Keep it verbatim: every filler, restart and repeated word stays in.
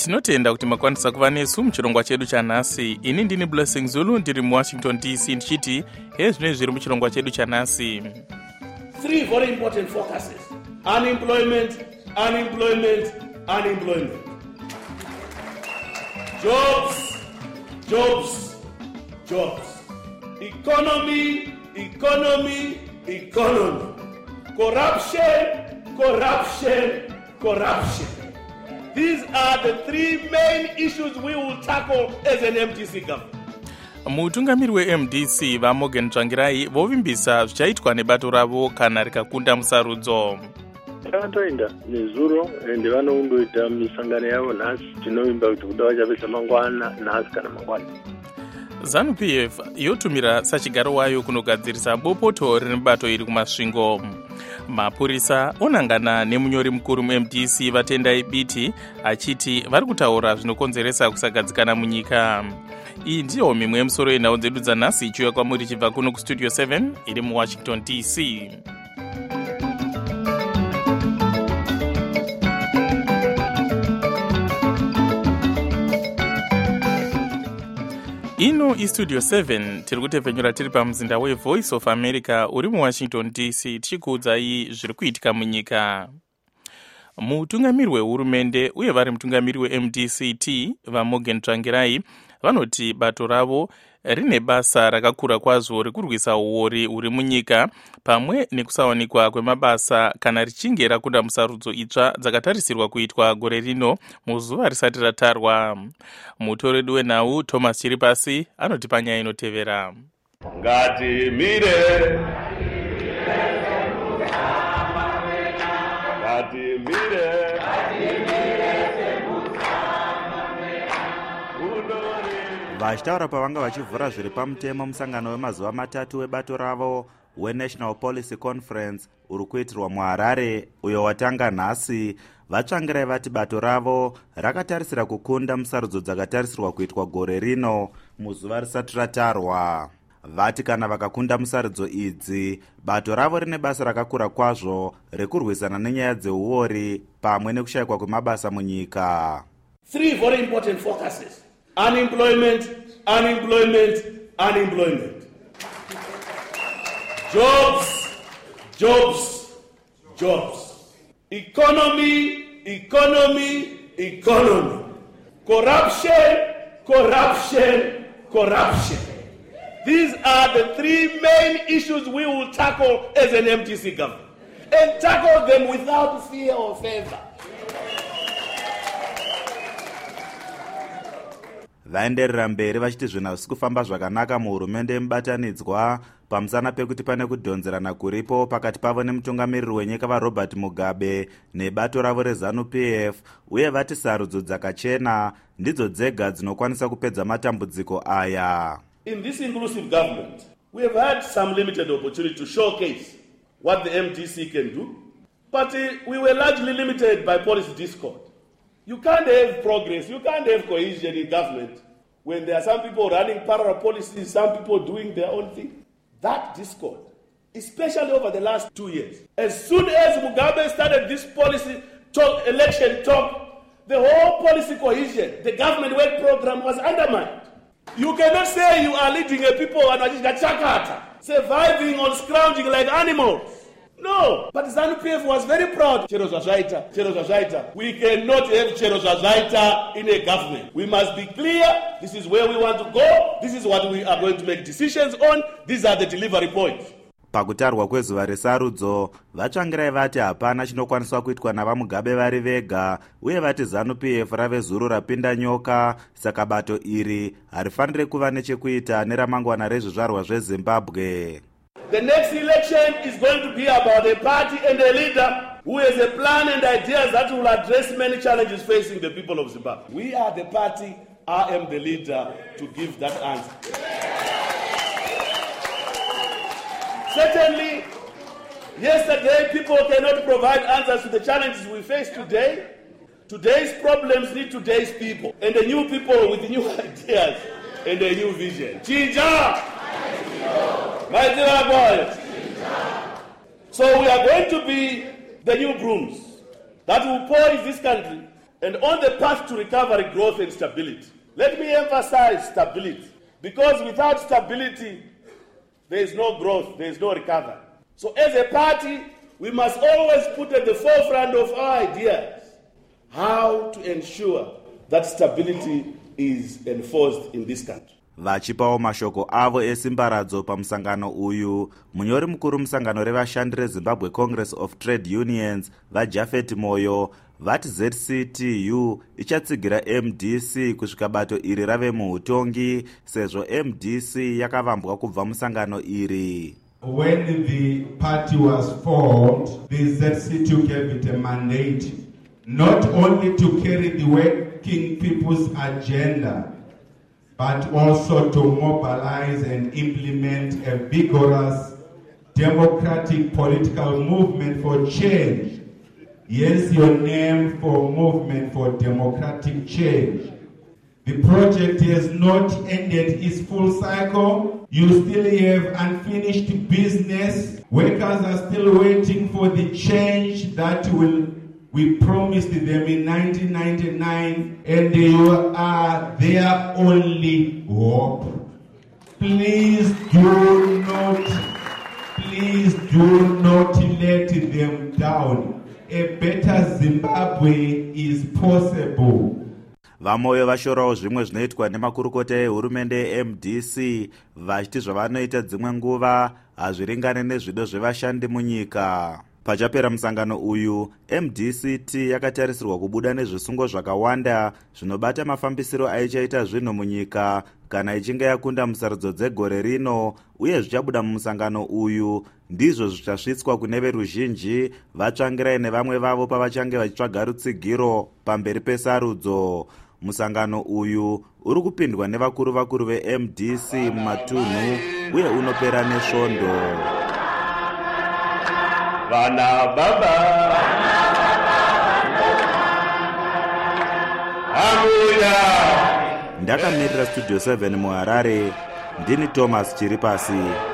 Tinotenda kuti makwanisa kuva nesu muchirongwa chedu chanhasi. Ini ndini Blessing Zulu ndiri muWashington D C ndichiti hezvino zviri muchirongwa chedu chanhasi. Three very important focuses: unemployment, unemployment, unemployment. Jobs, jobs, jobs. Economy, economy, economy. Corruption, corruption, corruption. These are the three main issues we will tackle as an M D C government. Mutungamiri we-M D C vaMorgan Tsvangirai vovimbisa zvichaitwa nebato ravo kana rikakunda musarudzo. Takatoenda nezuro ende vanoundoita misangano yavo nhasi. Tinovimba kuti kuda vachavesa mangwana nhasi kana mangwana. ZANU P F yotumira sachigaro wayo kunogadzirisa bopoto rine bato iri kumasvingo. Mapurisa onangana nemunyori mukuru mu-M D C Vatendai Biti achiti vari kutaura zvinokonzeresa kusagadzikana munyika. Iyi ndiyo mimwe yemusoro yenhau dzedu dzanhasi ichiuya kwamuri chibva kuno kustudio seven iri muWashington D C. Ino iStudio seven tiri kutepfenyura tiri pamuzinda weVoice of America uri muWashington D C tichikuudzai zviri kuitika munyika. Mutungamiri wehurumende uye vari mutungamiri we-M D C T vaMorgan Tsvangirai vanoti bato ravo rine basa rakakura kwazvo rekurwisa uori uri munyika pamwe nekusawanikwa kwemabasa kana richinge rakunda musarudzo itsva dzakatarisirwa kuitwa gore rino muzuva risati ratarwa. Mutoredu wenhau Thomas Chiripasi anoti panyaya inotevera. Ngatimire, ngatimire. Vachitaura pavanga vachivhura zviri pamutemo musangano wemazuva matatu webato ravo weNational Policy Conference uri kuitirwa muHarare uyo watanga nhasi. Vatsvangirai vati bato ravo rakatarisira kukunda musarudzo dzakatarisirwa kuitwa gore rino muzuva risati ratarwa. Vati kana vakakunda musarudzo idzi, bato ravo rine basa rakakura kwazvo rekurwisana nenyaya dzeuori pamwe nekushayikwa kwemabasa munyika. Three very important focuses: unemployment, unemployment, unemployment. Jobs, jobs, jobs. Economy, economy, economy. Corruption, corruption, corruption. These are the three main issues we will tackle as an M D C government, and tackle them without fear or favor. Vaenderera mberi vachiti zvinhu hazvisi kufamba zvakanaka muhurumende yemubatanidzwa pamusana pekuti pane kudhonzerana kuripo pakati pavo nemutungamiriri wenyika vaRobert Mugabe nebato ravo reZANU P F, uye vati sarudzo dzakachena ndidzo dzega dzinokwanisa kupedza matambudziko aya. In this inclusive government, we have had some limited opportunity to showcase what the M D C can do, but uh, we were largely limited by policy discord. You can't have progress, you can't have cohesion in government when there are some people running parallel policies, some people doing their own thing. That discord, especially over the last two years, as soon as Mugabe started this policy talk, election talk, the whole policy cohesion, the government work program was undermined. You cannot say you are leading a people and surviving on scrounging like animals. No, but ZANU P F was very proud. Chero Zvaita, Chero Zvaita. We cannot have Chero Zvaita in a government. We must be clear. This is where we want to go. This is what we are going to make decisions on. These are the delivery points. Pakutarwa kwezuva resarudzo, vatsvangirai vati hapana chinokwaniswa kuitwa navaMugabe vari vega, uye vati ZANU P F rave zuru rapinda nyoka, saka bato iri harifanire kuva nechekuita neramangwana rezvizvarwa zveZimbabwe. The next election is going to be about a party and a leader who has a plan and ideas that will address many challenges facing the people of Zimbabwe. We are the party, I am the leader to give that answer. Certainly, yesterday people cannot provide answers to the challenges we face today. Today's problems need today's people, and the new people with new ideas and a new vision. Chinja! My dear boys. So we are going to be the new brooms that will polish this country and on the path to recovery, growth and stability. Let me emphasize stability, because without stability, there is no growth, there is no recovery. So as a party, we must always put at the forefront of our ideas how to ensure that stability is enforced in this country. Vachipawo mashoko avo esimbaradzo pamusangano uyu, munyori mukuru musangano revashandi reZimbabwe Congress of Trade Unions vaJafet Moyo vati Z C T U ichatsigira M D C kusvika bato iri rave muhutongi sezvo M D C yakavambwa kubva musangano iri. When the party was formed, the Z C T U gave it a mandate not only to carry the working people's agenda, but also to mobilize and implement a vigorous democratic political movement for change. Yes, your name for Movement for Democratic Change. The project has not ended its full cycle. You still have unfinished business. Workers are still waiting for the change that will we promised them in nineteen ninety-nine, and you are their only hope. Please do not, please do not let them down. A better Zimbabwe is possible. Vamoyo vashorawo zvimwe zvinoitwa nemakurukota ehurumende ye-M D C vachiti zvavanoita dzimwe nguva hazviringane nezvido zvevashandi munyika. Pachapera musangano uyu, M D C T yakatarisirwa kubuda nezvisungo zvakawanda zvinobata mafambisiro aichaita zvinhu munyika kana ichinge yakunda musarudzo dzegore rino, uye zvichabuda mumusangano uyu ndizvo zvichasvitswa kune veruzhinji vatsvangirai nevamwe vavo pavachange vachitsvaga rutsigiro pamberi pesarudzo. Musangano uyu uri kupindwa nevakuru vakuru ve-M D C mumatunhu uye unopera nesvondo. Vana baba Amuya. Ndakamirira Studio seven muHarare, ndini Thomas Chiripasi.